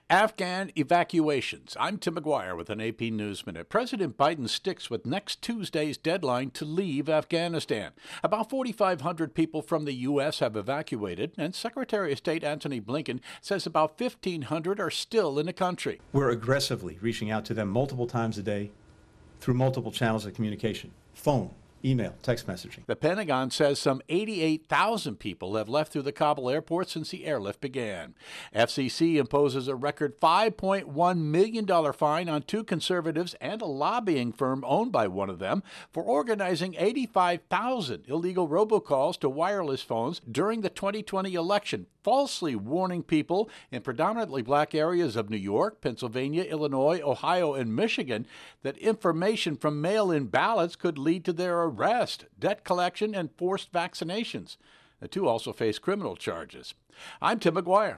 Afghan evacuations. I'm Tim McGuire with an AP News Minute. President Biden sticks with next Tuesday's deadline to leave Afghanistan. About 4,500 people from the U.S. have evacuated, and Secretary of State Antony Blinken says about 1,500 are still in the country. We're aggressively reaching out to them multiple times a day through multiple channels of communication: phone, email, text messaging. The Pentagon says some 88,000 people have left through the Kabul airport since the airlift began. FCC imposes a record $5.1 million fine on two conservatives and a lobbying firm owned by one of them for organizing 85,000 illegal robocalls to wireless phones during the 2020 election, falsely warning people in predominantly black areas of New York, Pennsylvania, Illinois, Ohio, and Michigan that information from mail-in ballots could lead to their arrest, debt collection, and forced vaccinations. The two also face criminal charges. I'm Tim McGuire.